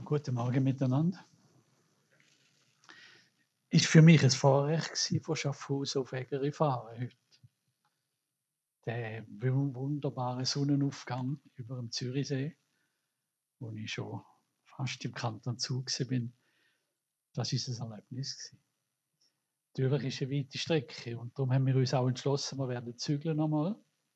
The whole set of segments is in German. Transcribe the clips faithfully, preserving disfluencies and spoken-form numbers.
Guten Morgen miteinander. Ist für mich ein Vorrecht gewesen, von Schaffhausen auf Egeri fahren heute. Der wu- wunderbare Sonnenaufgang über dem Zürichsee, wo ich schon fast im Kanton Zug bin, das ist ein Erlebnis gewesen. Natürlich ist eine weite Strecke und darum haben wir uns auch entschlossen, wir werden zügeln nochmal.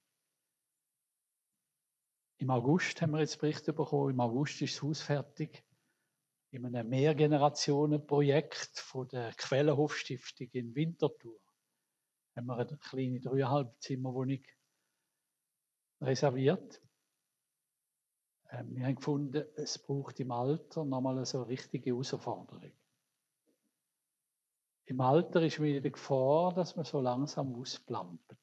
Im August haben wir jetzt Bericht bekommen, im August ist das Haus fertig. In einem Mehrgenerationenprojekt von der Quellenhof-Stiftung in Winterthur haben wir eine kleine dreieinhalb Zimmerwohnung reserviert. Ähm, wir haben gefunden, es braucht im Alter nochmal so eine richtige Herausforderung. Im Alter ist wieder die Gefahr, dass man so langsam ausplampert.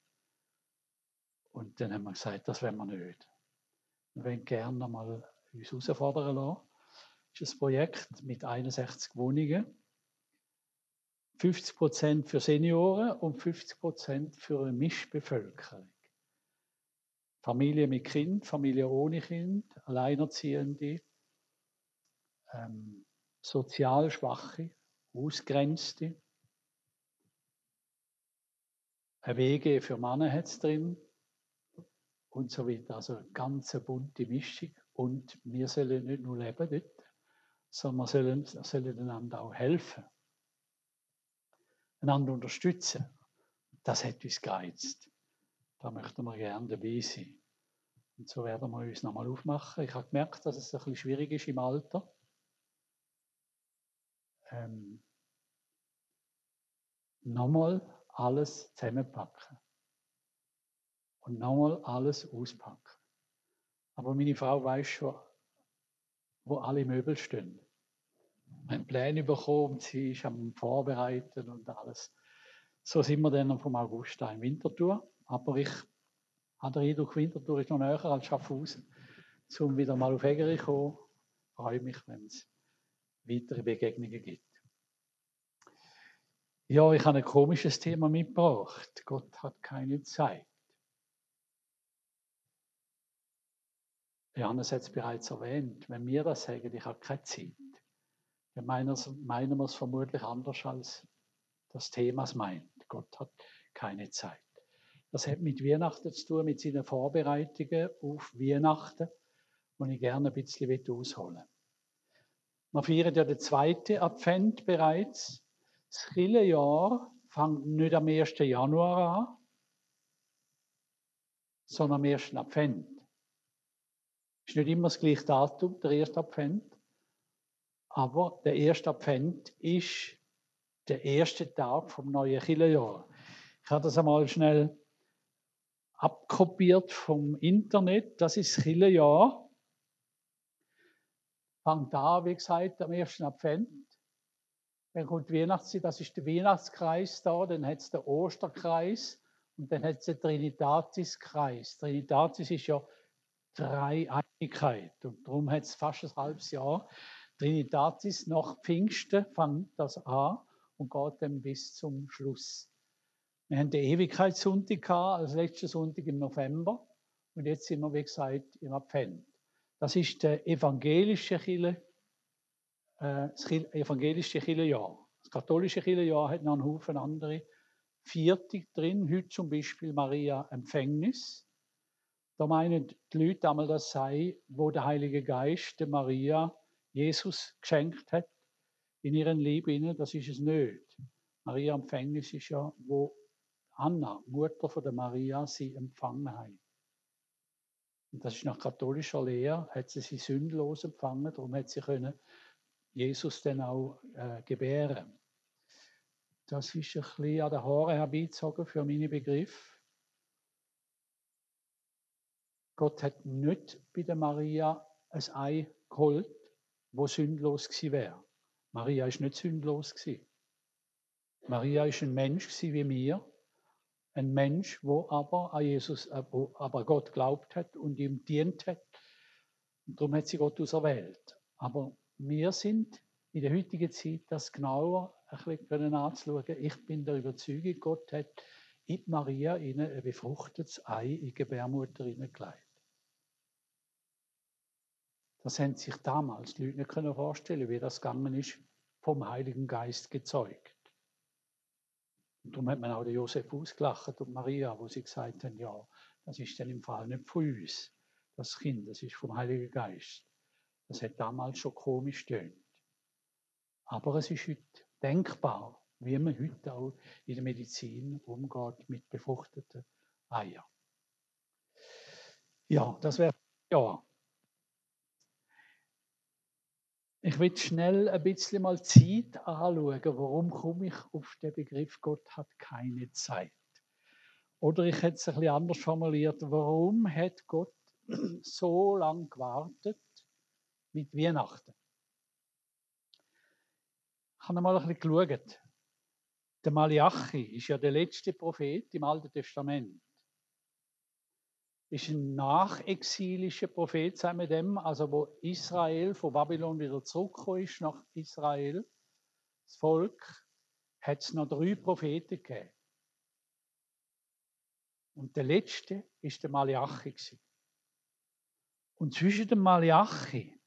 Und dann haben wir gesagt, das wollen wir nicht. Wir wollen gerne nochmal uns herausfordern lassen. Das ist ein Projekt mit einundsechzig Wohnungen. fünfzig Prozent für Senioren und fünfzig Prozent für eine Mischbevölkerung. Familie mit Kind, Familie ohne Kind, Alleinerziehende, ähm, sozial Schwache, Ausgrenzte. Eine W G für Männer hat es drin und so weiter. Also eine ganz bunte Mischung. Und wir sollen nicht nur leben dort, sondern wir sollen, sollen einander auch helfen. Einander unterstützen. Das hat uns gereizt. Da möchten wir gerne dabei sein. Und so werden wir uns nochmal aufmachen. Ich habe gemerkt, dass es ein bisschen schwierig ist im Alter. Ähm, nochmal alles zusammenpacken. Und nochmal alles auspacken. Aber meine Frau weiß schon, wo alle Möbel stehen. Wir haben Pläne bekommen, sie ist am Vorbereiten und alles. So sind wir dann vom August in Winterthur. Aber ich habe den Eindruck, Winterthur ist noch näher als Schaffhausen. Um wieder mal auf Egeri zu kommen, freue ich mich, wenn es weitere Begegnungen gibt. Ja, ich habe ein komisches Thema mitgebracht. Gott hat keine Zeit. Johannes hat es bereits erwähnt. Wenn wir das sagen, ich habe keine Zeit, dann meinen wir es vermutlich anders, als das Thema es meint. Gott hat keine Zeit. Das hat mit Weihnachten zu tun, mit seinen Vorbereitungen auf Weihnachten, die ich gerne ein bisschen ausholen will. Wir feiern ja den zweiten Advent bereits. Das Kirchenjahr fängt nicht am ersten Januar an, sondern am ersten Advent. Es ist nicht immer das gleiche Datum, der erste Advent, aber der erste Advent ist der erste Tag vom neuen Kirchenjahr. Ich habe das einmal schnell abkopiert vom Internet. Das ist das Kirchenjahr. Fängt an, wie gesagt, am ersten Advent. Dann kommt die Weihnachtszeit, das ist der Weihnachtskreis da, dann hat es den Osterkreis und dann hat es den Trinitatiskreis. Trinitatis ist ja Dreieinigkeit und darum hat es fast ein halbes Jahr. Trinitatis nach Pfingsten fängt das an und geht dann bis zum Schluss. Wir haben den Ewigkeitssonntag gehabt, als letzten Sonntag im November und jetzt sind wir, wie gesagt, im Advent. Das ist der evangelische Kirche, äh, das evangelische Kirchenjahr. Das katholische Kirchenjahr hat noch einen Haufen andere Viertig drin, heute zum Beispiel Maria Empfängnis. Da meinen die Leute einmal, das sei, wo der Heilige Geist der Maria Jesus geschenkt hat in ihren Leben. Das ist es nicht. Maria Empfängnis ist ja, wo Anna, Mutter von der Maria, sie empfangen hat. Und das ist nach katholischer Lehre, hat sie sie sündlos empfangen, darum hat sie können Jesus dann auch äh, gebären. Das ist ein bisschen an den Haaren herbeizogen für meine Begriffe. Gott hat nicht bei der Maria ein Ei geholt, wo sündlos gewesen wäre. Maria ist nicht sündlos gewesen. Maria ist ein Mensch gewesen wie mir, ein Mensch, wo aber an Jesus, wo aber Gott glaubt hat und ihm dient hat. Und darum hat sie Gott auserwählt. Aber wir sind in der heutigen Zeit, das genauer ein bisschen anzuschauen. Ich bin der Überzeugung, Gott hat in Maria ihnen ein befruchtetes Ei in die Gebärmutter hineingelegt. Das haben sich damals die Leute nicht können vorstellen, wie das gegangen ist, vom Heiligen Geist gezeugt. Und darum hat man auch den Josef ausgelacht und Maria, wo sie gesagt haben, ja, das ist dann im Fall nicht von uns, das Kind, das ist vom Heiligen Geist. Das hat damals schon komisch getönt. Aber es ist heute denkbar, wie man heute auch in der Medizin umgeht mit befruchteten Eiern. Ja, das wäre ja. Ich will schnell ein bisschen mal Zeit anschauen. Warum komme ich auf den Begriff, Gott hat keine Zeit? Oder ich hätte es ein bisschen anders formuliert. Warum hat Gott so lange gewartet mit Weihnachten? Ich habe mal ein bisschen geschaut. Der Malachi ist ja der letzte Prophet im Alten Testament. Ist ein nachexilischer Prophet, sagen wir dem, also wo Israel von Babylon wieder zurückgekommen ist nach Israel, das Volk, hat es noch drei Propheten gegeben. Und der letzte ist der Malachi. Und zwischen dem Malachi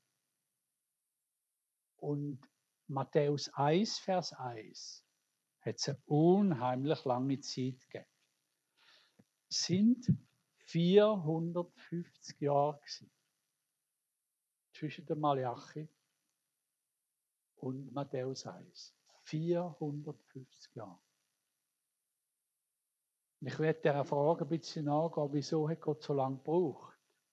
und Matthäus eins, Vers eins, hat es eine unheimlich lange Zeit gegeben. Es sind vierhundertfünfzig Jahre gewesen, zwischen dem Malachi und Matthäus eins. vierhundertfünfzig Jahre. Ich werde dieser Frage ein bisschen nachgehen, wieso hat Gott so lange gebraucht?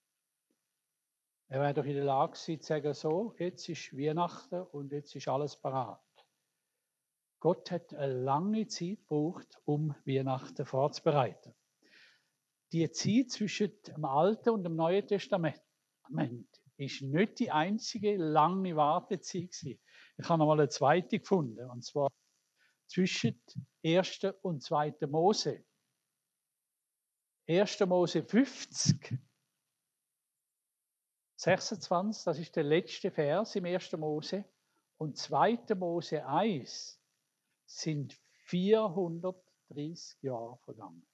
Er wäre doch in der Lage gewesen, zu sagen, so, jetzt ist Weihnachten und jetzt ist alles parat. Gott hat eine lange Zeit gebraucht, um Weihnachten vorzubereiten. Die Zeit zwischen dem Alten und dem Neuen Testament ist nicht die einzige lange Wartezeit gewesen. Ich habe noch mal eine zweite gefunden, und zwar zwischen ersten und zweiten Mose. erster Mose fünfzig, sechsundzwanzig, das ist der letzte Vers im ersten Mose, und zweiter Mose eins sind vierhundertdreißig Jahre vergangen.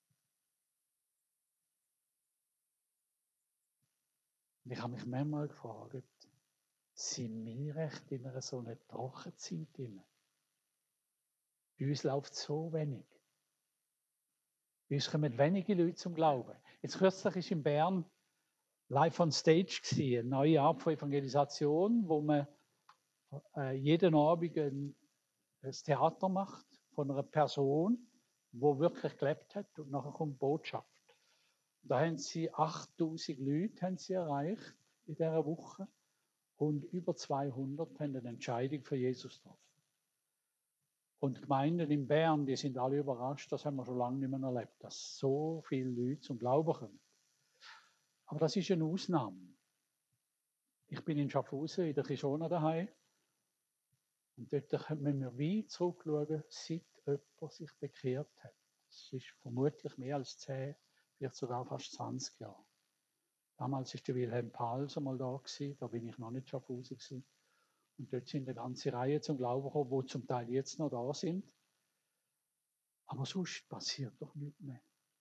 Und ich habe mich manchmal gefragt, sind wir recht in einer so einer Trockenzeit drin? Bei uns läuft so wenig. Bei uns kommen wenige Leute zum Glauben. Jetzt kürzlich ist in Bern live on stage gewesen, eine neue Art von Evangelisation, wo man äh, jeden Abend ein, ein Theater macht von einer Person, die wirklich gelebt hat, und nachher kommt Botschaft. Da haben sie achttausend Leute haben sie erreicht in dieser Woche und über zweihundert haben eine Entscheidung für Jesus getroffen. Und die Gemeinden in Bern, die sind alle überrascht, das haben wir schon lange nicht mehr erlebt, dass so viele Leute zum Glauben kommen. Aber das ist eine Ausnahme. Ich bin in Schaffhausen, in der Kishona daheim. Und dort müssen wir weit zurückschauen, seit jemand sich bekehrt hat. Das ist vermutlich mehr als zehn, vielleicht sogar fast zwanzig Jahre. Damals war der Wilhelm Pals mal da gewesen, da bin ich noch nicht in Schaffhausen gewesen. Und dort sind eine ganze Reihe zum Glauben gekommen, die zum Teil jetzt noch da sind. Aber sonst passiert doch nichts mehr.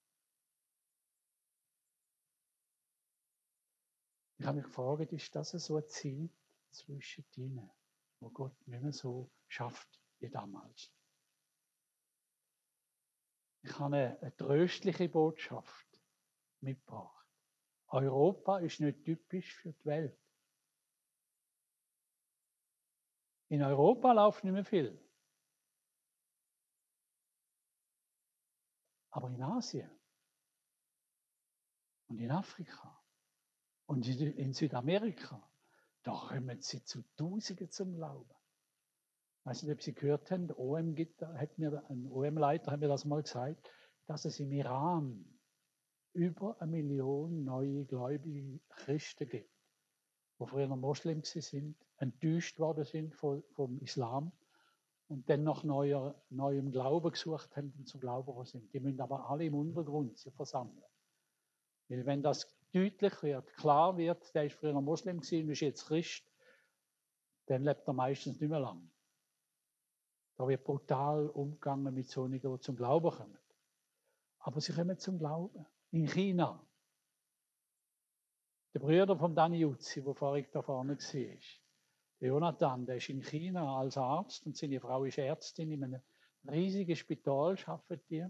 Ich habe mich gefragt, ist das so eine Zeit zwischen ihnen, wo Gott nicht mehr so schafft wie damals? Ich habe eine, eine tröstliche Botschaft mitgebracht. Europa ist nicht typisch für die Welt. In Europa läuft nicht mehr viel. Aber in Asien und in Afrika und in Südamerika, da kommen sie zu Tausenden zum Glauben. Ich weiß nicht, ob Sie gehört haben, der O M hat mir, ein O M-Leiter hat mir das mal gesagt, dass es im Iran über eine Million neue gläubige Christen gibt, die früher noch Moslem sind, enttäuscht worden sind vom, vom Islam und dann nach neuer, neuem Glauben gesucht haben und zum Glauben gekommen sind. Die müssen aber alle im Untergrund sich versammeln. Weil wenn das deutlich wird, klar wird, der ist früher noch Moslem gewesen und ist jetzt Christ, dann lebt er meistens nicht mehr lang. Da wird brutal umgegangen mit solchen, die zum Glauben kommen. Aber sie kommen zum Glauben. In China. Der Bruder von Dani Uzzi, der vorhin da vorne war, der Jonathan, der ist in China als Arzt und seine Frau ist Ärztin in einem riesigen Spital, arbeitet die.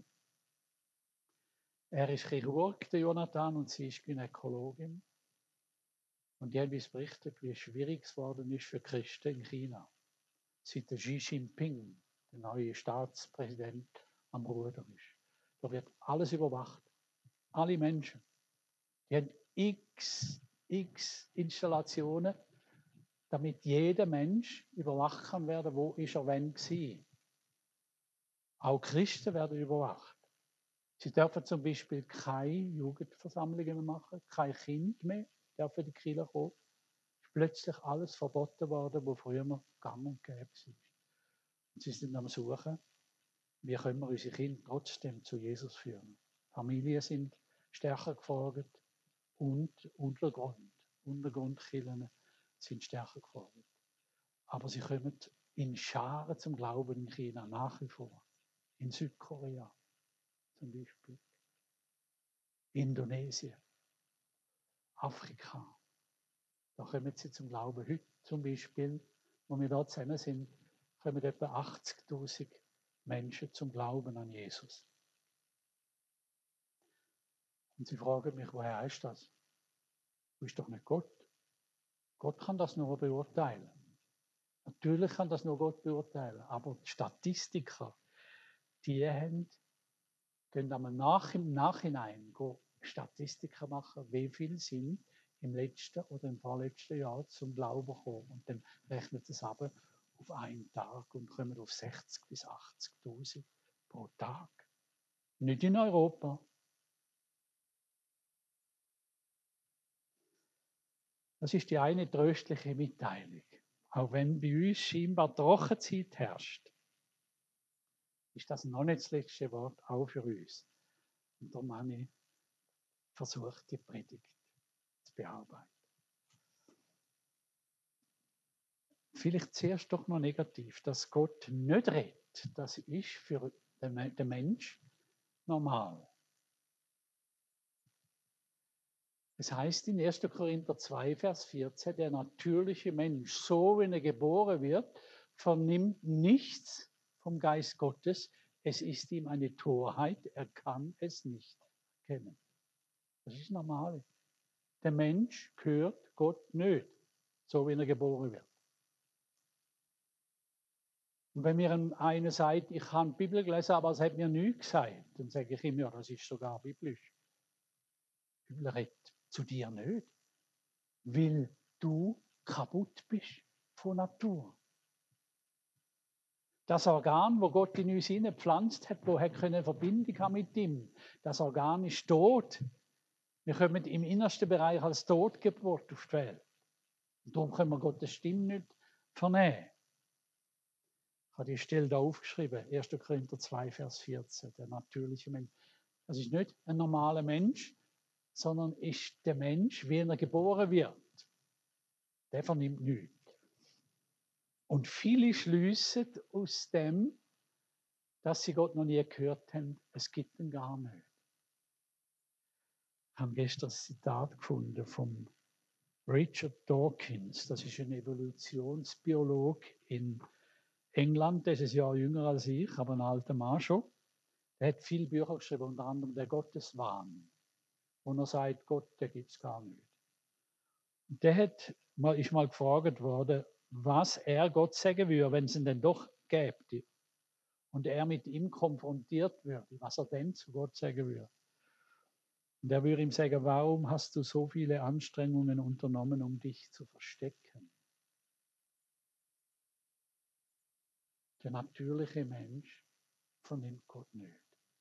Er ist Chirurg, der Jonathan, und sie ist Gynäkologin. Und die haben uns berichtet, wie schwierig es geworden ist für Christen in China. Seit der Xi Jinping, der neue Staatspräsident, am Ruder ist. Da wird alles überwacht. Alle Menschen. Die haben x, x Installationen, damit jeder Mensch überwacht kann werden, wo ist er wann gewesen. Auch Christen werden überwacht. Sie dürfen zum Beispiel keine Jugendversammlungen mehr machen, kein Kind mehr dürfen in die Kirche kommen. Es ist plötzlich alles verboten worden, was früher noch gang und gäbe war. Und sie sind am Suchen, wie können wir unsere Kinder trotzdem zu Jesus führen. Familien sind stärker gefordert und Untergrund, Untergrundkirchen sind stärker gefordert. Aber sie kommen in Scharen zum Glauben in China nach wie vor. In Südkorea zum Beispiel. Indonesien. Afrika. Da kommen sie zum Glauben. Heute zum Beispiel, wo wir da zusammen sind, kommen etwa achtzigtausend Menschen zum Glauben an Jesus. Und sie fragen mich, woher ist das? Du bist doch nicht Gott. Gott kann das nur beurteilen. Natürlich kann das nur Gott beurteilen, aber die Statistiker, die haben, können einmal nach, im Nachhinein Statistiken machen, wie viel sind im letzten oder im vorletzten Jahr zum Glauben gekommen. Und dann rechnet es ab auf einen Tag und kommen auf sechzig bis achtzigtausend pro Tag. Nicht in Europa. Das ist die eine tröstliche Mitteilung. Auch wenn bei uns scheinbar Trockenzeit herrscht, ist das noch nicht das letzte Wort, auch für uns. Und darum habe ich versucht, die Predigt zu bearbeiten. Vielleicht zuerst doch noch negativ, dass Gott nicht redet. Das ist für den Mensch normal. Es heißt in erster Korinther zwei, Vers vierzehn, der natürliche Mensch, so wie er geboren wird, vernimmt nichts vom Geist Gottes. Es ist ihm eine Torheit, er kann es nicht kennen. Das ist normal. Der Mensch hört Gott nicht, so wie er geboren wird. Und wenn mir einer sagt, ich habe die Bibel gelesen, aber es hat mir nichts gesagt, dann sage ich ihm, ja, das ist sogar biblisch. Die Bibel redet zu dir nicht, weil du kaputt bist von Natur. Das Organ, wo Gott in uns hineingepflanzt hat, wo er eine Verbindung haben mit ihm, das Organ ist tot. Wir kommen im innersten Bereich als Totgeburt auf die Welt. Und darum können wir Gottes Stimme nicht vernehmen. Ich habe die Stelle da aufgeschrieben, erster Korinther zwei, Vers vierzehn, der natürliche Mensch. Das ist nicht ein normaler Mensch, sondern ist der Mensch, wie er geboren wird. Der vernimmt nichts. Und viele schliessen aus dem, dass sie Gott noch nie gehört haben, es gibt ihn gar nicht. Ich habe gestern ein Zitat gefunden von Richard Dawkins, das ist ein Evolutionsbiologe in England, der ist ein Jahr jünger als ich, aber ein alter Mann schon. Der hat viele Bücher geschrieben, unter anderem der Gotteswahn, wo er sagt, Gott, der gibt es gar nicht. Und der hat, mal, ist mal gefragt worden, was er Gott sagen würde, wenn es ihn denn doch gäbe. Und er mit ihm konfrontiert würde, was er denn zu Gott sagen würde. Und er würde ihm sagen, warum hast du so viele Anstrengungen unternommen, um dich zu verstecken? Der natürliche Mensch vernimmt Gott nicht.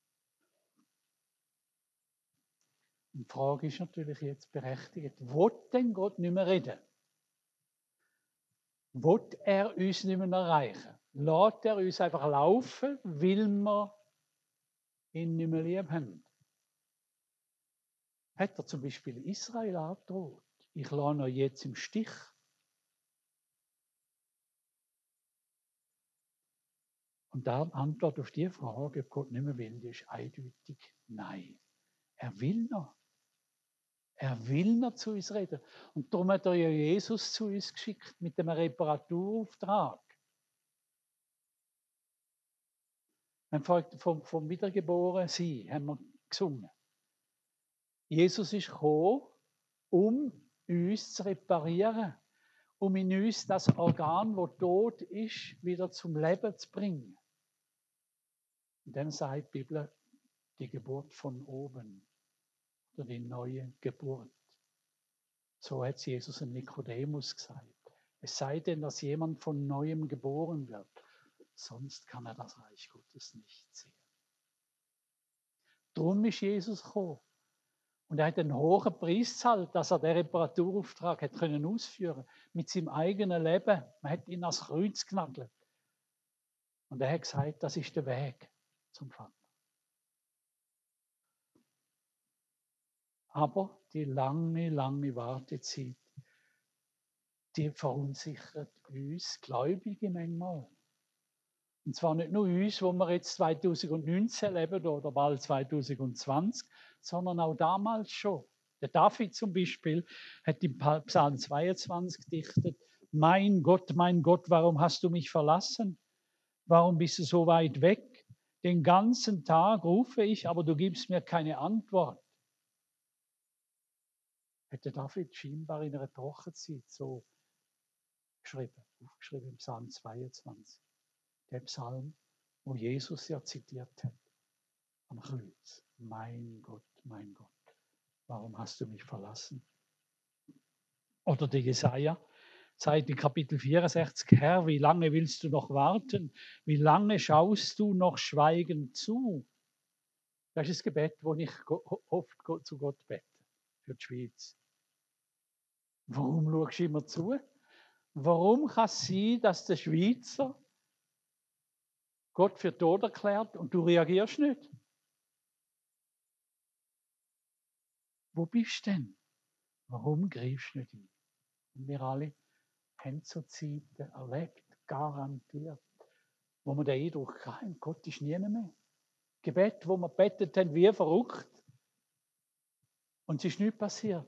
Und die Frage ist natürlich jetzt berechtigt, will denn Gott nicht mehr reden? Will er uns nicht mehr erreichen? Lässt er uns einfach laufen, weil wir ihn nicht mehr lieb haben? Hat er zum Beispiel Israel angedroht? Ich lasse euch jetzt im Stich. Und die Antwort auf die Frage, ob Gott nicht mehr will, ist eindeutig nein. Er will noch. Er will noch zu uns reden. Und darum hat er ja Jesus zu uns geschickt mit dem Reparaturauftrag. Vom, vom Wiedergeborensein haben wir gesungen. Jesus ist gekommen, um uns zu reparieren, um in uns das Organ, das tot ist, wieder zum Leben zu bringen. Und dann sagt die Bibel, die Geburt von oben oder die neue Geburt. So hat Jesus an Nikodemus gesagt. Es sei denn, dass jemand von Neuem geboren wird, sonst kann er das Reich Gottes nicht sehen. Darum ist Jesus gekommen. Und er hat einen hohen Preis gezahlt, dass er den Reparaturauftrag hat können ausführen mit seinem eigenen Leben. Man hat ihn ans Kreuz genagelt. Und er hat gesagt, das ist der Weg zum Vater. Aber die lange, lange Wartezeit, die verunsichert uns Gläubige manchmal. Und zwar nicht nur uns, wo wir jetzt zweitausendneunzehn leben oder bald zweitausendzwanzig, sondern auch damals schon. Der David zum Beispiel hat im Psalm zweiundzwanzig gedichtet: Mein Gott, mein Gott, warum hast du mich verlassen? Warum bist du so weit weg? Den ganzen Tag rufe ich, aber du gibst mir keine Antwort. Hätte David scheinbar in einer Trockenzeit so geschrieben, aufgeschrieben im Psalm zweiundzwanzig. Der Psalm, wo Jesus ja zitiert hat am Kreuz. Mein Gott, mein Gott, warum hast du mich verlassen? Oder der Jesaja sagt in Kapitel vierundsechzig, Herr, wie lange willst du noch warten? Wie lange schaust du noch schweigend zu? Das ist das Gebet, wo ich oft zu Gott bete, für die Schweiz. Warum schaust du immer zu? Warum kann es sein, dass der Schweizer Gott für tot erklärt und du reagierst nicht? Wo bist du denn? Warum greifst du nicht ein? Und wir alle haben so Zeiten erlebt, garantiert, wo wir den Eindruck haben, Gott ist nie mehr. Gebet, wo wir betet haben, wie verrückt. Und es ist nichts passiert.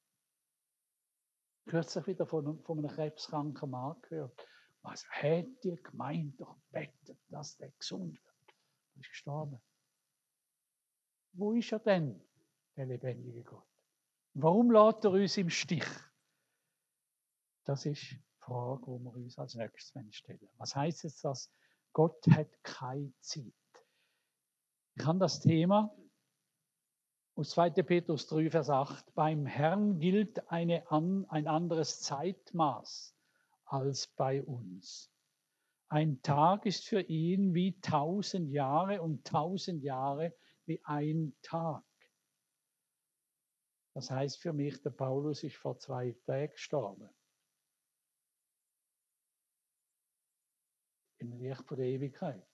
Kürzlich wieder von, von einem krebskranken Mann gehört. Was hätte die Gemeinde doch betet, dass der gesund wird? Er ist gestorben. Wo ist er denn, der lebendige Gott? Warum lässt er uns im Stich? Das ist die Frage, die wir uns als nächstes stellen. Was heißt jetzt das? Gott hat keine Zeit. Ich habe das Thema aus zweiter Petrus drei, Vers acht. Beim Herrn gilt eine, ein anderes Zeitmaß als bei uns. Ein Tag ist für ihn wie tausend Jahre und tausend Jahre wie ein Tag. Das heißt für mich, der Paulus ist vor zwei Tagen gestorben. Im Licht von der Ewigkeit.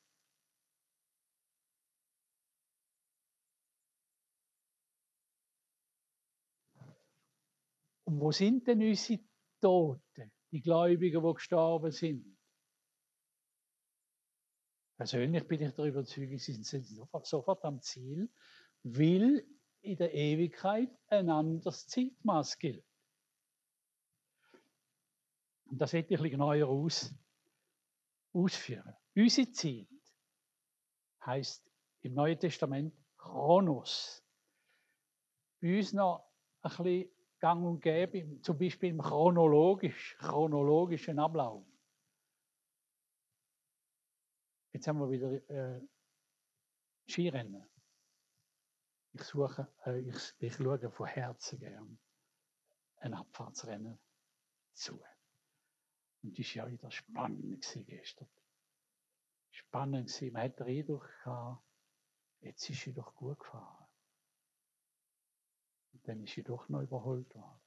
Und wo sind denn unsere Toten, die Gläubigen, die gestorben sind? Persönlich bin ich der Überzeugung, sie sind sofort, sofort am Ziel, weil in der Ewigkeit ein anderes Zeitmaß gilt. Und das werde ich ein bisschen neuer aus, ausführen. Unsere Zeit heisst im Neuen Testament Chronos. Bei uns noch ein bisschen gang und gäbe, zum Beispiel im chronologisch, chronologischen Ablauf. Jetzt haben wir wieder äh, Skirennen. Ich suche, äh, ich, ich schaue von Herzen gern ein Abfahrtsrennen zu. Und das war ja wieder spannend gestern. Spannend gewesen. Man hat den Eindruck gehabt, jetzt ist sie doch gut gefahren. Und dann ist sie doch noch überholt worden.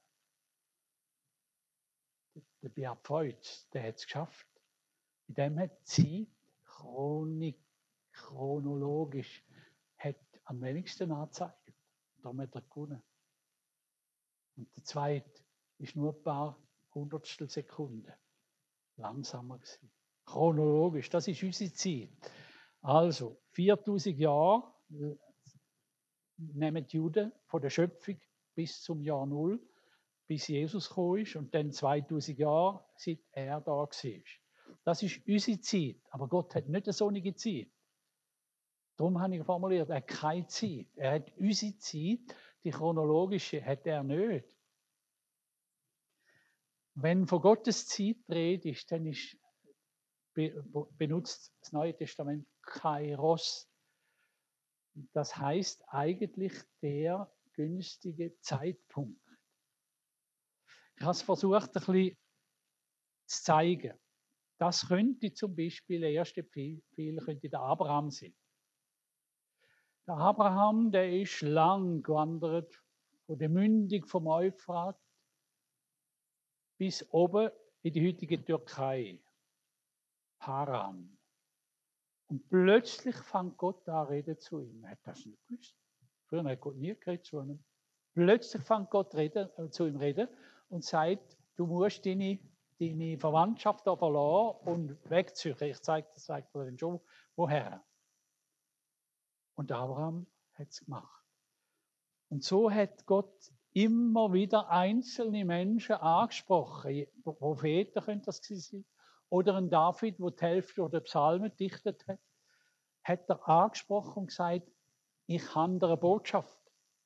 Der Beat Feutz, der hat es geschafft. In dem hat die Zeit chronik, chronologisch hat am wenigsten angezeigt. Darum hat er gewonnen. Und der zweite ist nur ein paar Hundertstel Sekunden langsamer gewesen. Chronologisch, das ist unsere Zeit. Also, viertausend Jahre nehmen die Juden von der Schöpfung bis zum Jahr Null, bis Jesus gekommen ist und dann zweitausend Jahre, seit er da war. Das ist unsere Zeit, aber Gott hat nicht eine sonnige Zeit. Darum habe ich formuliert, er hat keine Zeit. Er hat unsere Zeit, die chronologische, hat er nicht. Wenn von Gottes Zeit Rede ist, dann ist, benutzt das Neue Testament Kairos. Das heißt eigentlich der günstige Zeitpunkt. Ich habe es versucht, ein bisschen zu zeigen. Das könnte zum Beispiel, der erste Pfeil könnte der Abraham sein. Der Abraham, der ist lang gewandert, von der Mündung vom Euphrat bis oben in die heutige Türkei, Haran. Und plötzlich fängt Gott an reden zu ihm. Er hat das nicht gewusst. Früher hat Gott nie geredet zu ihm. Plötzlich fängt Gott reden, äh, zu ihm reden und sagt, du musst deine, deine Verwandtschaft da verlassen und wegziehen. Ich zeige das zeig dir dann schon, woher. Und Abraham hat es gemacht. Und so hat Gott immer wieder einzelne Menschen angesprochen. Propheten könnte das sein. Oder ein David, der die Hälfte der Psalmen dichtet hat, hat er angesprochen und gesagt, ich habe dir eine Botschaft.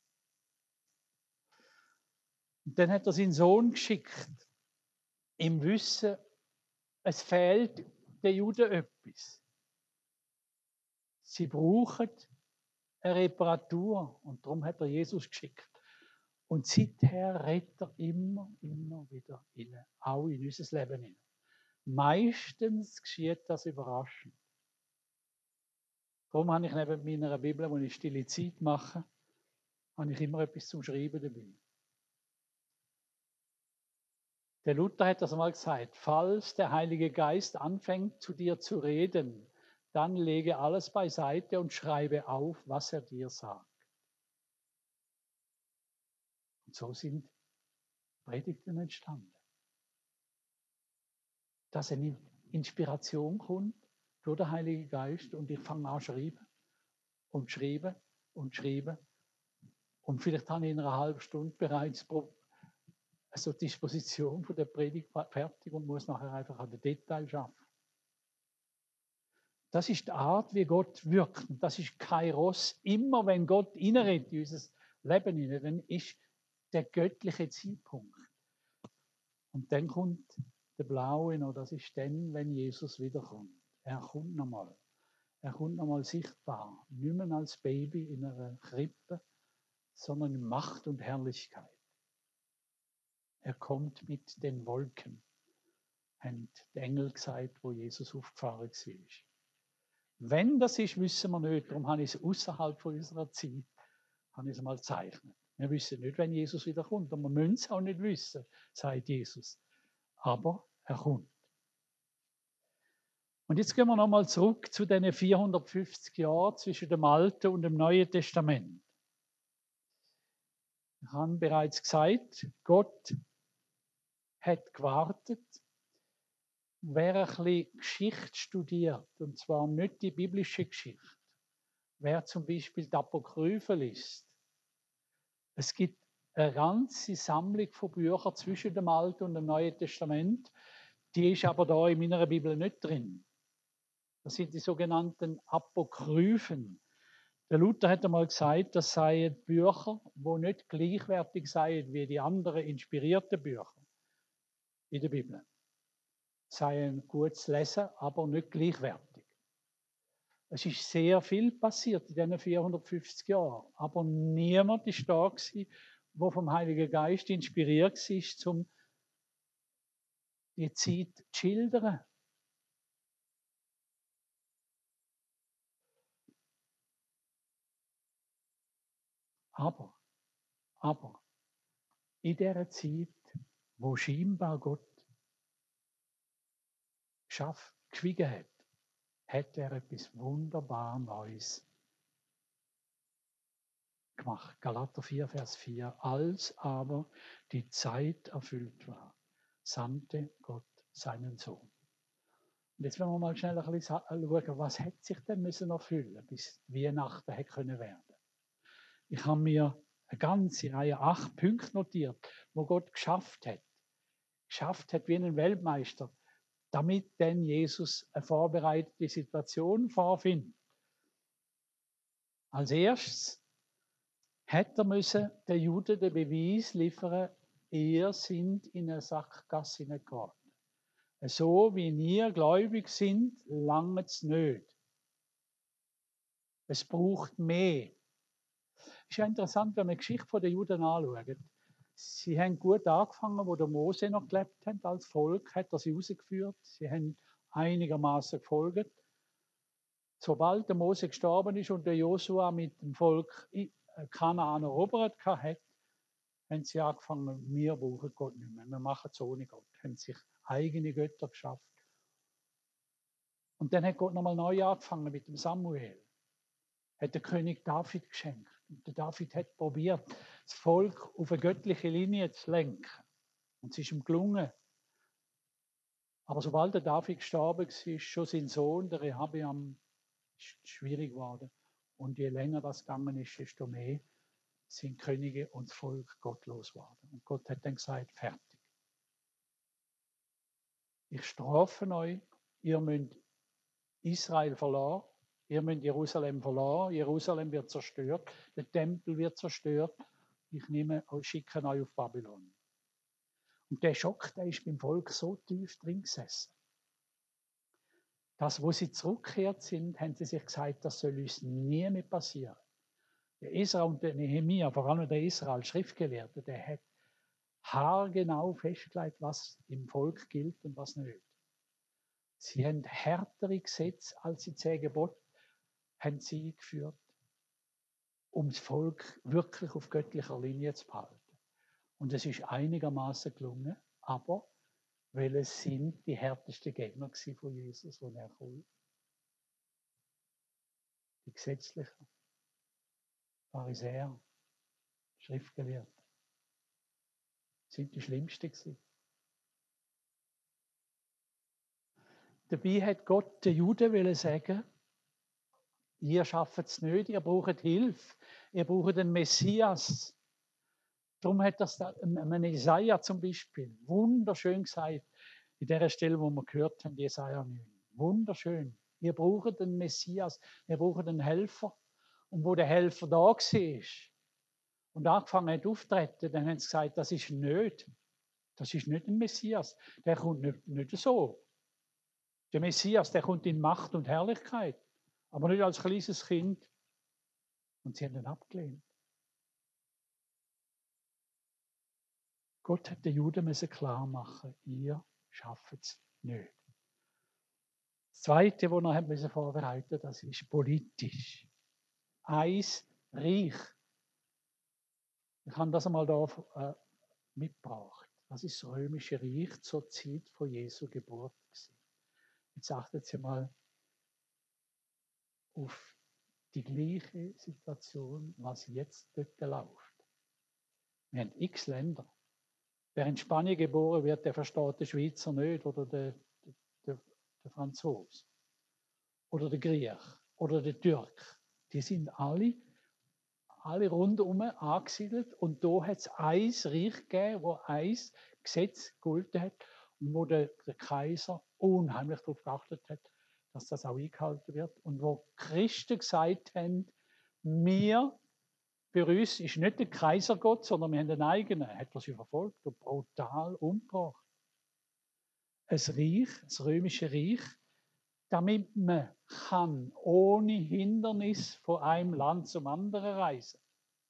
Und dann hat er seinen Sohn geschickt, im Wissen, es fehlt den Juden etwas. Sie brauchen eine Reparatur und darum hat er Jesus geschickt. Und seither redet er immer, immer wieder rein, auch in unser Leben hinein. Meistens geschieht das überraschend. Darum habe ich neben meiner Bibel, wo ich stille Zeit mache, habe ich immer etwas zum Schreiben dabei. Der Luther hat das mal gesagt, falls der Heilige Geist anfängt zu dir zu reden, dann lege alles beiseite und schreibe auf, was er dir sagt. Und so sind Predigten entstanden. Dass eine Inspiration kommt durch den Heiligen Geist und ich fange an zu schreiben und schreiben und schreiben. Und vielleicht habe ich in einer halben Stunde bereits also die Disposition von der Predigt fertig und muss nachher einfach an den Detail schaffen. Das ist die Art, wie Gott wirkt. Das ist Kairos. Immer wenn Gott reinredet in unser Leben hinein, dann ist der göttliche Zeitpunkt. Und dann kommt der Blaue noch, das ist dann, wenn Jesus wiederkommt. Er kommt nochmal. Er kommt nochmal sichtbar. Nicht mehr als Baby in einer Krippe, sondern in Macht und Herrlichkeit. Er kommt mit den Wolken, haben die Engel gesagt, wo Jesus aufgefahren war. Wenn das ist, wissen wir nicht. Darum habe ich es außerhalb von unserer Zeit habe ich es mal gezeichnet. Wir wissen nicht, wenn Jesus wiederkommt. Und wir müssen es auch nicht wissen, sagt Jesus. Aber er kommt. Und jetzt gehen wir nochmal zurück zu den vierhundertfünfzig Jahren zwischen dem Alten und dem Neuen Testament. Ich habe bereits gesagt, Gott hat gewartet. Wer ein bisschen Geschichte studiert, und zwar nicht die biblische Geschichte, wer zum Beispiel die Apokryphe liest, es gibt eine ganze Sammlung von Büchern zwischen dem Alten und dem Neuen Testament, die ist aber da in meiner Bibel nicht drin. Das sind die sogenannten Apokryphen. Der Luther hat einmal gesagt, das seien Bücher, die nicht gleichwertig seien wie die anderen inspirierten Bücher in der Bibel. Seien gut zu lesen, aber nicht gleichwertig. Es ist sehr viel passiert in diesen vierhundertfünfzig Jahren, aber niemand war da gewesen, der vom Heiligen Geist inspiriert war, um die Zeit zu schildern. Aber, aber, in dieser Zeit, wo scheinbar Gott geschafft, geschwiegen hat, hat er etwas wunderbar Neues gemacht. Galater vier, Vers vier. Als aber die Zeit erfüllt war, sandte Gott seinen Sohn. Und jetzt wollen wir mal schnell ein bisschen schauen, was hätte sich denn müssen erfüllen, bis Weihnachten hätte können werden. Ich habe mir eine ganze Reihe, acht Punkte notiert, wo Gott geschafft hat. Geschafft hat wie ein Weltmeister, damit denn Jesus eine vorbereitete Situation vorfindet. Als erstes hätte er müssen den Juden den Beweis liefern, ihr sind in eine Sackgasse geraten. So wie ihr gläubig sind, lange es nicht. Es braucht mehr. Es ist ja interessant, wenn man die Geschichte der Juden anschaut. Sie haben gut angefangen, wo der Mose noch gelebt hat als Volk, hat er sie rausgeführt. Sie haben einigermaßen gefolgt. Sobald der Mose gestorben ist und der Josua mit dem Volk Kanaan erobert hat, haben sie angefangen, wir brauchen Gott nicht mehr. Wir machen es ohne Gott. Haben sich eigene Götter geschafft. Und dann hat Gott nochmal neu angefangen mit dem Samuel. Hat der König David geschenkt. Und der David hat probiert, das Volk auf eine göttliche Linie zu lenken. Und es ist ihm gelungen. Aber sobald der David gestorben ist, schon sein Sohn, der Rehabeam, ist schwierig geworden. Und je länger das gegangen ist, desto mehr sind Könige und das Volk gottlos geworden. Und Gott hat dann gesagt, fertig. Ich strafe euch, ihr müsst Israel verlassen, ihr müsst Jerusalem verlassen, Jerusalem wird zerstört, der Tempel wird zerstört, ich nehme euch, schicke euch auf Babylon. Und der Schock, der ist beim Volk so tief drin gesessen. Das, wo sie zurückgekehrt sind, haben sie sich gesagt, das soll uns nie mehr passieren. Der Esra und der Nehemia, vor allem der Esra als Schriftgelehrter, der hat haargenau festgelegt, was im Volk gilt und was nicht. Sie haben härtere Gesetze als die zehn Gebote haben sie eingeführt, um das Volk wirklich auf göttlicher Linie zu behalten. Und es ist einigermaßen gelungen, aber weil es sind die härtesten Gegner von Jesus, die er kam. Die Gesetzlichen, Pharisäer, Schriftgelehrte, sind die schlimmsten gewesen. Dabei hat Gott den Juden sagen, ihr schafft es nicht, ihr braucht Hilfe, ihr braucht den Messias. Darum hat das ein Jesaja zum Beispiel wunderschön gesagt, in der Stelle, wo wir gehört haben, Jesaja neun. Wunderschön. Ihr braucht den Messias, ihr braucht einen Helfer. Und wo der Helfer da war und angefangen hat aufzutreten, dann haben sie gesagt, das ist nicht. Das ist nicht ein Messias. Der kommt nicht, nicht so. Der Messias, der kommt in Macht und Herrlichkeit, aber nicht als kleines Kind. Und sie haben ihn abgelehnt. Gott hat den Juden müssen klar machen, ihr schafft es nicht. Das Zweite, was er müssen vorbereiten, das ist politisch. Eins Reich. Ich habe das einmal hier äh, mitgebracht. Das ist das römische Reich zur Zeit von Jesu Geburt gewesen. Jetzt achtet Sie mal auf die gleiche Situation, was jetzt dort läuft. Wir haben x Länder. Wer in Spanien geboren wird, der versteht den Schweizer nicht oder den, den, den Franzose oder den Griech oder den Türk. Die sind alle, alle rundum angesiedelt und da hat es ein Reich gegeben, wo ein Gesetz gegolten hat und wo der, der Kaiser unheimlich darauf geachtet hat, dass das auch eingehalten wird und wo Christen gesagt haben, wir, für uns ist nicht der Kaisergott, sondern wir haben einen eigenen. Hat er sie verfolgt und brutal umgebracht. Ein Reich, das römische Reich, damit man kann ohne Hindernis von einem Land zum anderen reisen.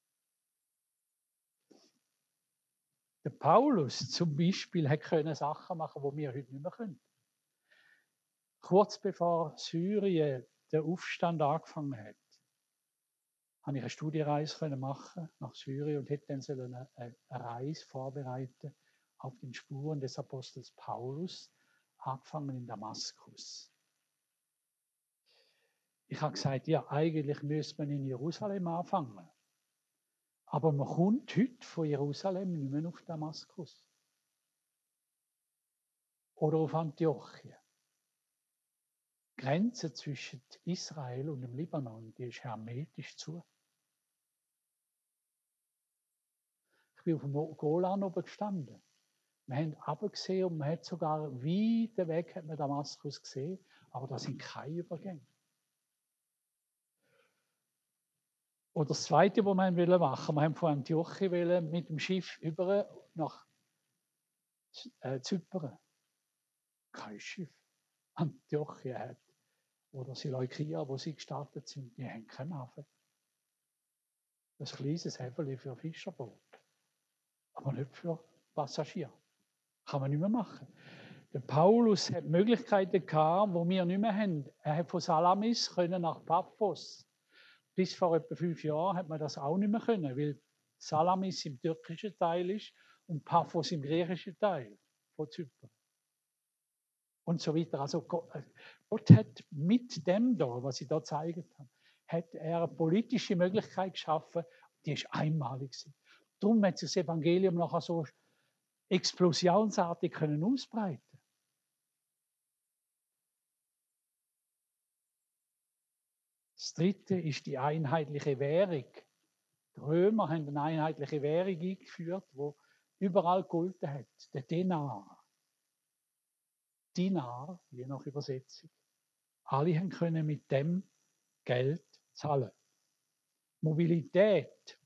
Der Paulus zum Beispiel hat können Sachen machen, die wir heute nicht mehr können. Kurz bevor Syrien der Aufstand angefangen hat, habe ich eine Studiereise machen nach Syrien und hätte dann eine, eine Reise vorbereiten auf den Spuren des Apostels Paulus, angefangen in Damaskus. Ich habe gesagt, ja, eigentlich müsste man in Jerusalem anfangen. Aber man kommt heute von Jerusalem nicht mehr auf Damaskus. Oder auf Antiochien. Die Grenze zwischen Israel und dem Libanon, die ist hermetisch zu. bin auf dem Golan oben gestanden. Wir haben runtergesehen und man hat sogar weit weg hat man Damaskus gesehen, aber da sind keine Übergänge. Oder das Zweite, was wir machen wollten, wir haben von Antiochien mit dem Schiff über nach äh, Zypern. Kein Schiff. Antiochien hat. Oder Seleukia, wo sie gestartet sind, die haben keinen Hafen. Das kleines Häferli für Fischerboot. Aber nicht für Passagiere. Kann man nicht mehr machen. Der Paulus hat Möglichkeiten gehabt, die wir nicht mehr haben. Er hat von Salamis können nach Paphos. Bis vor etwa fünf Jahren hat man das auch nicht mehr können, weil Salamis im türkischen Teil ist und Paphos im griechischen Teil von Zypern. Und so weiter. Also Gott, Gott hat mit dem da, was ich da gezeigt habe, hat er eine politische Möglichkeit geschaffen, die ist einmalig gewesen. Darum hat sich das Evangelium nachher so explosionsartig können ausbreiten. Das Dritte ist die einheitliche Währung. Die Römer haben eine einheitliche Währung eingeführt, die überall gegolten hat. Der Denar. Dinar, je nach Übersetzung. Alle können mit dem Geld zahlen. Mobilität.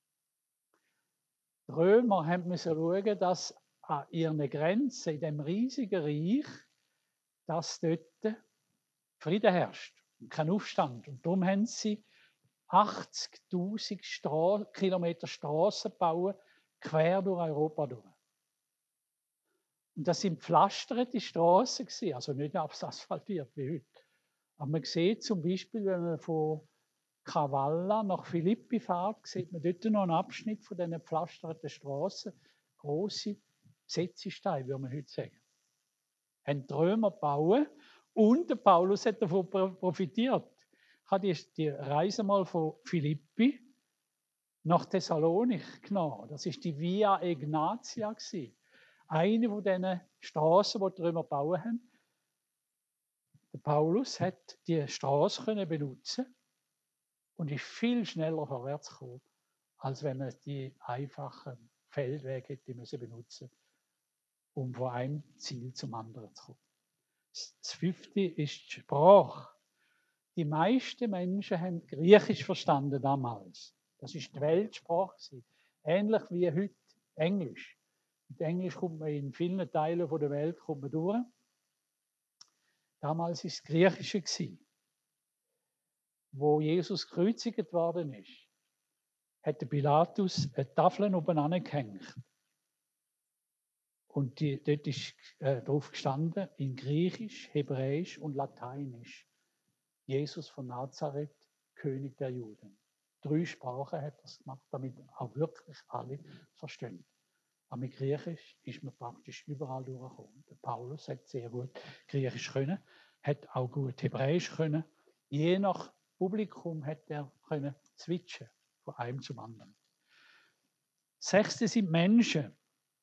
Die Römer mussten schauen, dass an ihren Grenzen in dem riesigen Reich, dass dort Frieden herrscht und kein Aufstand. Und darum haben sie achtzigtausend Stra- Kilometer Straßen gebaut, quer durch Europa durch. Und das sind pflasterte Straßen gewesen, also nicht asphaltiert wie heute. Aber man sieht zum Beispiel, wenn man von Cavalla nach Philippi fährt, sieht man dort noch einen Abschnitt von diesen gepflasterten Straßen. Grosse Besetzesteine, würde man heute sagen. Haben die Römer gebaut und der Paulus hat davon profitiert. Ich habe die, die Reise mal von Philippi nach Thessalonik genommen. Das ist die Via Egnatia gewesen. Eine von diesen Straßen, die die Römer gebaut haben. Der Paulus hat die Straße können benutzen und ist viel schneller vorwärts gekommen, als wenn er die einfachen Feldwege hätte müssen benutzen, um von einem Ziel zum anderen zu kommen. Das Fünfte ist die Sprache. Die meisten Menschen haben Griechisch verstanden damals. Das ist die Weltsprache. Ähnlich wie heute Englisch. Mit Englisch kommt man in vielen Teilen der Welt kommt man durch. Damals war es Griechische. Wo Jesus gekreuzigt worden ist, hat der Pilatus eine Tafel oben angehängt. Und die, dort ist äh, drauf gestanden, in Griechisch, Hebräisch und Lateinisch. Jesus von Nazareth, König der Juden. Drei Sprachen hat er es gemacht, damit auch wirklich alle verstehen. Aber mit Griechisch ist man praktisch überall durchgekommen. Der Paulus hat sehr gut Griechisch können, hat auch gut Hebräisch können. Je nach Publikum hat er können switchen von einem zum anderen. Sechste sind Menschen.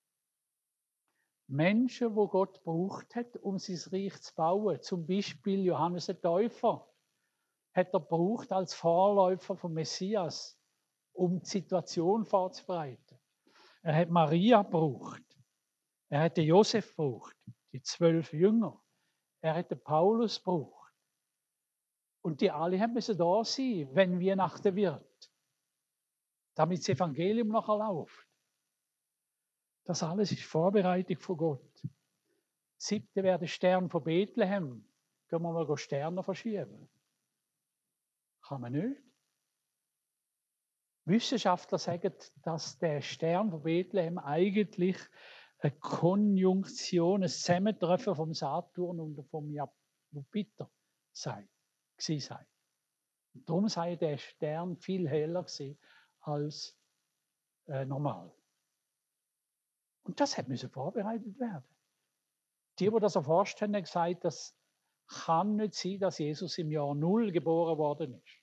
Menschen, wo Gott gebraucht hat, um sein Reich zu bauen. Zum Beispiel Johannes der Täufer hat er gebraucht als Vorläufer von Messias, um die Situation vorzubereiten. Er hat Maria gebraucht. Er hat den Josef gebraucht, die zwölf Jünger. Er hat den Paulus gebraucht. Und die alle haben müssen da sein, wenn Weihnachten wird, damit das Evangelium nachher läuft. Das alles ist Vorbereitung von Gott. Siebte wäre der Stern von Bethlehem. Können wir mal Sterne verschieben? Kann man nicht. Wissenschaftler sagen, dass der Stern von Bethlehem eigentlich eine Konjunktion, ein Zusammentreffen vom Saturn und vom Jupiter sei, sei. Und darum sei der Stern viel heller als äh, normal. Und das hat müssen vorbereitet werden. Die, die das erforscht haben, haben gesagt, das kann nicht sein, dass Jesus im Jahr Null geboren worden ist.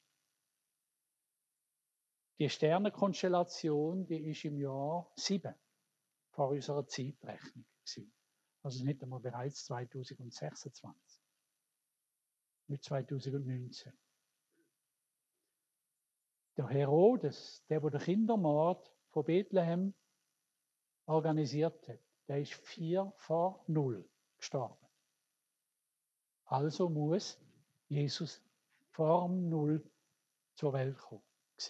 Die Sternenkonstellation, die ist im Jahr sieben vor unserer Zeitrechnung gewesen. Also nicht einmal bereits zweitausendsechsundzwanzig. Nicht zweitausendneunzehn. Der Herodes, der, der den Kindermord von Bethlehem organisiert hat, der ist vier vor null gestorben. Also muss Jesus vor null zur Welt kommen.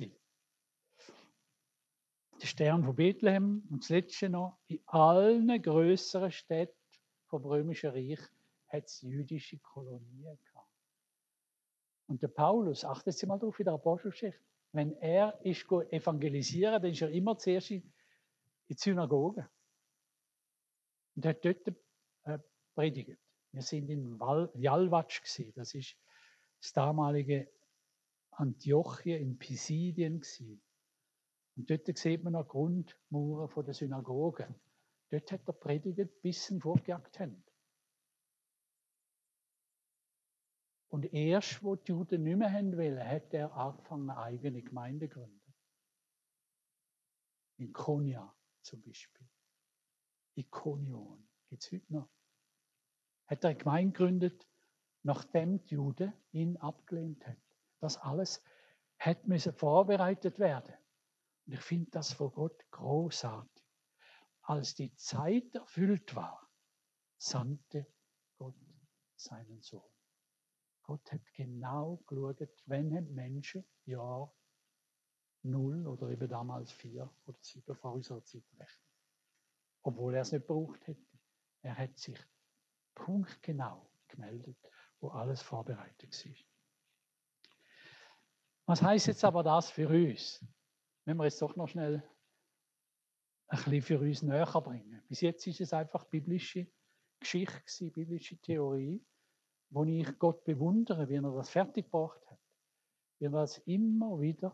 Der Stern von Bethlehem und das letzte noch, in allen grösseren Städten vom Römischen Reich hat es jüdische Kolonien gehabt. Und der Paulus, achtet Sie mal drauf in der Apostelgeschichte, wenn er ist evangelisieren, dann ist er immer zuerst in die Synagoge. Und er hat dort äh, predigt. Wir sind in Jalvatsch gewesen. Das ist das damalige Antiochien in Pisidien gewesen. Und dort sieht man noch Grundmauern von der Synagoge. Dort hat er predigt, bis sie ihn vorgejagt haben. Und erst, wo die Juden nicht mehr haben wollen, hat er angefangen, eine eigene Gemeinde zu gründen. In Konya zum Beispiel. Ikonion gibt es heute noch. Hat er eine Gemeinde gegründet, nachdem die Juden ihn abgelehnt haben. Das alles hat müssen vorbereitet werden. Und ich finde das von Gott großartig. Als die Zeit erfüllt war, sandte Gott seinen Sohn. Gott hat genau geschaut, wenn haben Menschen Jahr null oder eben damals vier oder sieben vor unserer Zeit rechnen. Obwohl er es nicht gebraucht hätte. Er hat sich punktgenau gemeldet, wo alles vorbereitet war. Was heisst jetzt aber das für uns? Wenn wir jetzt doch noch schnell ein bisschen für uns näher bringen. Bis jetzt ist es einfach biblische Geschichte, biblische Theorie, wo ich Gott bewundere, wie er das fertiggebracht hat. Wie er das immer wieder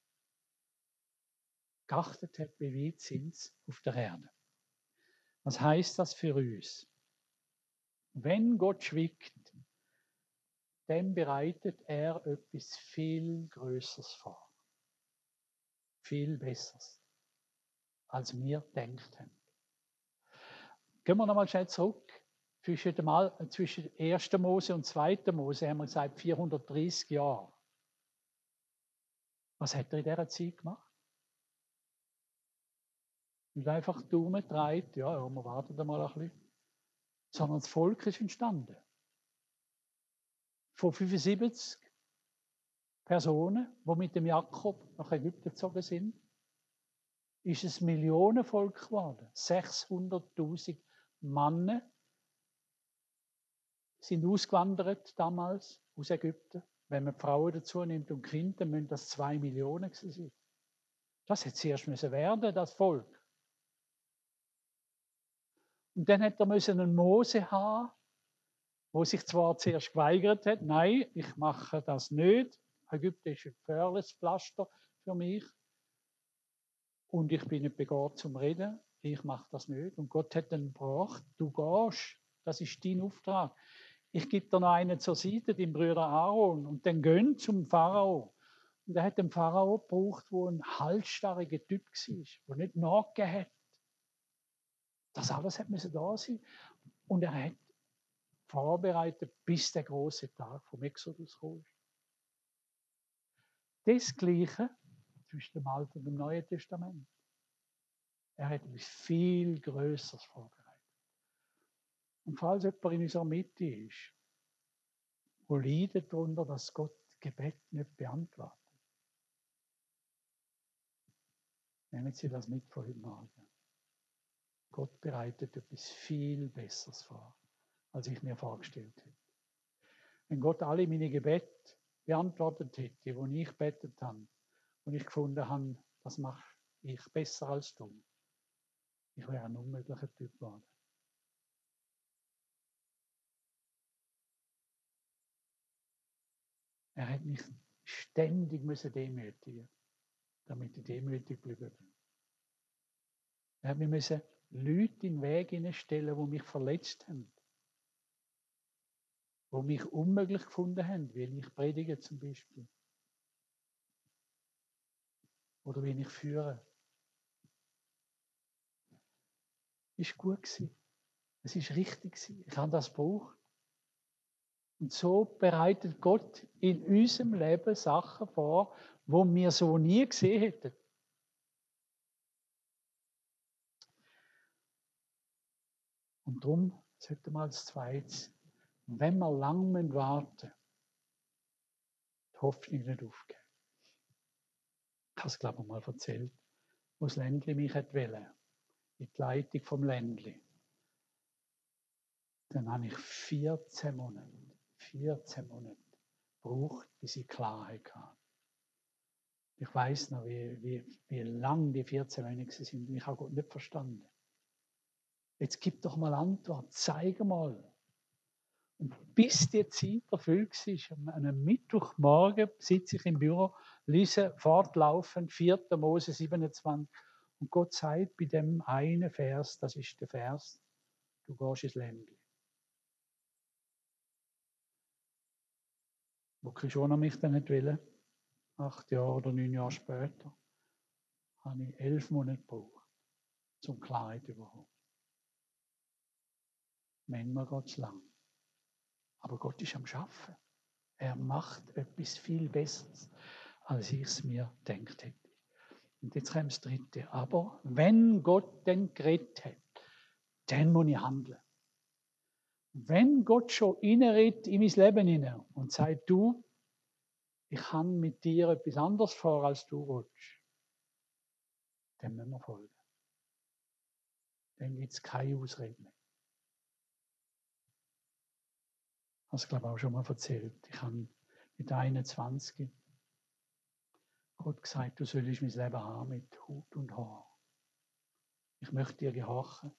geachtet hat, wie weit sind es auf der Erde. Was heißt das für uns? Wenn Gott schwiegt, dann bereitet er etwas viel Größeres vor. Viel Besseres, als wir gedacht haben. Gehen wir nochmal schnell zurück. Zwischen, dem Al- zwischen ersten Mose und zweiten Mose haben wir gesagt vierhundertdreißig Jahre. Was hat er in dieser Zeit gemacht? Nicht einfach Daumen dreht, ja, ja, wir warten mal ein bisschen. Sondern das Volk ist entstanden. Von fünfundsiebzig Personen, die mit dem Jakob nach Ägypten gezogen sind, ist es Millionenvolk geworden. sechshunderttausend Männer sind ausgewandert damals aus Ägypten. Wenn man die Frauen dazu nimmt und Kinder, dann müssen das zwei Millionen sein. Das hätte zuerst müssen werden, das Volk. Und dann hätte er müssen einen Mose haben, wo sich zwar zuerst geweigert hat, nein, ich mache das nicht. Ägypten ist ein gefährliches Pflaster für mich. Und ich bin nicht begabt zum Reden. Ich mache das nicht. Und Gott hat dann gebracht, du gehst, das ist dein Auftrag. Ich gebe dir noch einen zur Seite, den Bruder Aaron, und dann gehen zum Pharao. Und er hat den Pharao gebraucht, der ein halsstarriger Typ war, der nicht nachgegeben hat. Das alles hat müssen da sein. Und er hat vorbereitet, bis der große Tag vom Exodus kommt. Das Gleiche zwischen dem Alten und dem Neuen Testament. Er hat etwas viel Größeres vorbereitet. Und falls jemand in unserer Mitte ist, wo leidet darunter, dass Gott Gebet nicht beantwortet, nehmen Sie das mit von heute Morgen. Gott bereitet etwas viel Besseres vor, als ich mir vorgestellt hätte. Wenn Gott alle meine Gebete beantwortet hätte, wo ich betet habe, und ich gefunden habe, das mache ich besser als du, ich wäre ein unmöglicher Typ geworden. Er hat mich ständig müssen demütigen, damit ich demütig geblieben bin. Er hat mir müssen Leute in den Weg hineinstellen, die mich verletzt haben. Die mich unmöglich gefunden haben, wie ich predige zum Beispiel. Oder wie ich führe. Es war gut gewesen. Es war richtig gewesen. Ich habe das gebraucht. Und so bereitet Gott in unserem Leben Sachen vor, die wir so nie gesehen hätten. Und darum sollte man als Zweites, wenn wir lang warten, die Hoffnung nicht aufgeben. Ich habe es, glaube ich, mal erzählt, wo das Ländli mich wollte, in die Leitung vom Ländli. Dann habe ich vierzehn Monate, vierzehn Monate gebraucht, bis ich Klarheit hatte. Ich weiß noch, wie, wie, wie lang die vierzehn Monate sind. Ich habe Gott nicht verstanden. Jetzt gib doch mal Antwort, zeig mal. Und bis die Zeit erfüllt war, an einem Mittwochmorgen sitze ich im Büro, lese fortlaufend vierter Mose siebenundzwanzig. Und Gott sagt bei dem einen Vers, das ist der Vers, du gehst ins Ländli. Wo Krishona mich dann nicht will, acht Jahre oder neun Jahre später, habe ich elf Monate gebraucht, zum Klarheit zu bekommen. Manchmal geht es lang. Aber Gott ist am Schaffen. Er macht etwas viel Besseres, als ich es mir gedacht hätte. Und jetzt kommt das Dritte. Aber wenn Gott dann geredet hat, dann muss ich handeln. Wenn Gott schon reinredet in mein Leben hinein und sagt, du, ich habe mit dir etwas anderes vor, als du willst, dann müssen wir folgen. Dann gibt es keine Ausrede mehr. Ich habe es, glaube ich, auch schon mal erzählt. Ich habe mit einundzwanzig Gott gesagt, du sollst mein Leben haben mit Hut und Haar. Ich möchte dir gehorchen.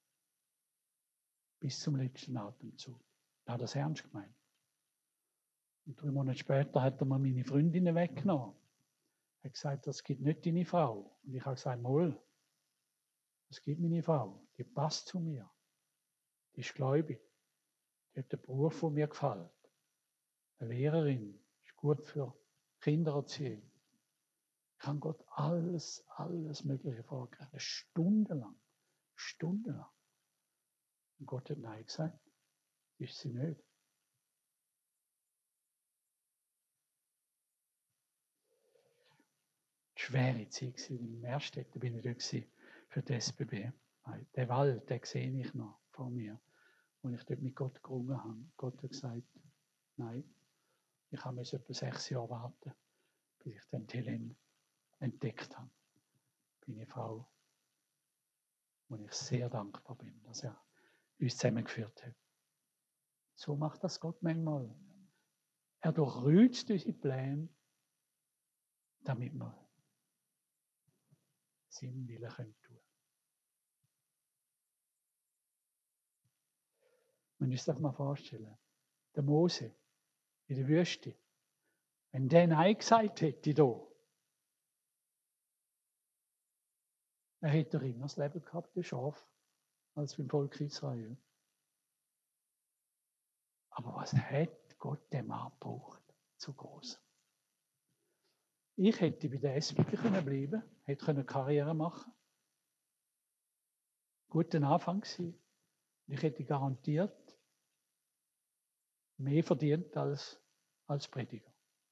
Bis zum letzten Atemzug. Er hat das ernst gemeint. Und drei Monate später hat er mir meine Freundinnen weggenommen. Er hat gesagt, das gibt nicht deine Frau. Und ich habe gesagt, Moll, das gibt meine Frau. Die passt zu mir. Die ist gläubig. Die hat den Beruf, der mir gefällt. Eine Lehrerin. Ist gut für Kindererziehung. Ich habe Gott alles, alles Mögliche vorgegeben. Stundenlang. Stundenlang. Und Gott hat Nein gesagt. Ist sie nicht. Schwere Zeit. Im Meerstetten bin ich dort für die S B B. Den Wald, den sehe ich noch vor mir, wo ich dort mit Gott gerungen habe. Gott hat gesagt, nein, ich habe etwa sechs Jahre warten, bis ich dann Helen entdeckt habe. Meine Frau, wo ich sehr dankbar bin, dass er uns zusammengeführt hat. So macht das Gott manchmal. Er durchkreuzt unsere Pläne, damit wir seinen Willen tun können. Man muss sich das mal vorstellen. Der Mose in der Wüste, wenn der Nein gesagt hätte, da, er hätte immer das Leben gehabt, der Schaf, als beim Volk Israel. Aber was hat Gott dem Mann gebraucht? Zu groß. Ich hätte bei der S B B bleiben können, hätte eine Karriere machen. Guten Anfang gewesen. Ich hätte garantiert mehr verdient als, als Prediger.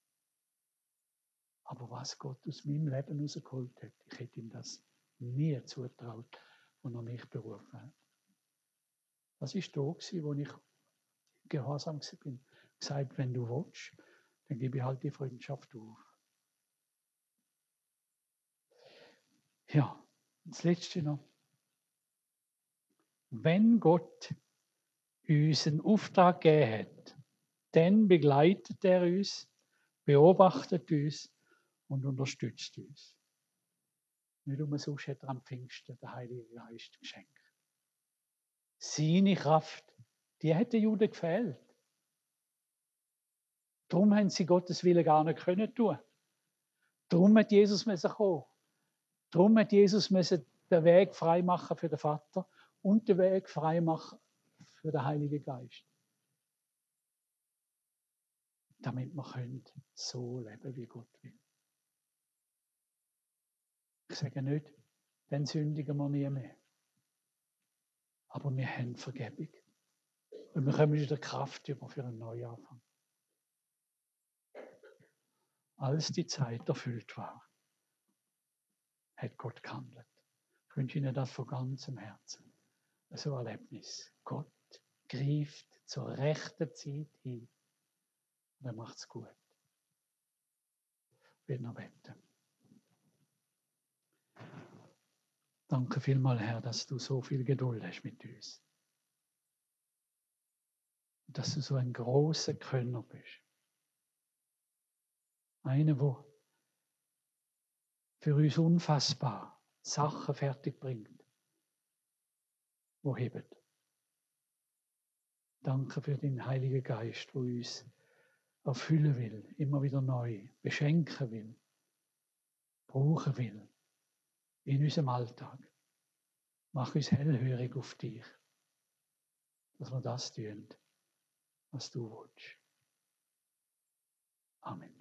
Aber was Gott aus meinem Leben rausgeholt hat, ich hätte ihm das nie zutraut, als er mich berufen hat. Das war da, wo ich gehorsam bin. Gesagt, wenn du willst, dann gebe ich halt die Freundschaft auf. Ja, das Letzte noch. Wenn Gott uns einen Auftrag gegeben hat, dann begleitet er uns, beobachtet uns und unterstützt uns. Nicht umsonst hat er am Pfingsten den Heiligen Geist geschenkt. Seine Kraft, die hat den Juden gefehlt. Darum haben sie Gottes Willen gar nicht können tun. Darum hat Jesus müssen kommen. Darum hat Jesus müssen den Weg frei machen für den Vater und den Weg frei machen für den Heiligen Geist. Damit wir so leben, wie Gott will. Ich sage nicht, dann sündigen wir nie mehr. Aber wir haben Vergebung. Und wir kommen wieder Kraft über für einen Neuanfang. Als die Zeit erfüllt war, hat Gott gehandelt. Ich wünsche Ihnen das von ganzem Herzen. so ein Erlebnis. Gott greift zur rechten Zeit ein. Und er macht es gut. Ich will noch beten. Danke vielmals, Herr, dass du so viel Geduld hast mit uns. Und dass du so ein großer Könner bist. Einer, der für uns unfassbar Sachen fertig bringt, die heben. Danke für den Heiligen Geist, der uns erfüllen will, immer wieder neu, beschenken will, brauchen will in unserem Alltag. Mach uns hellhörig auf dich, dass wir das tun, was du willst. Amen.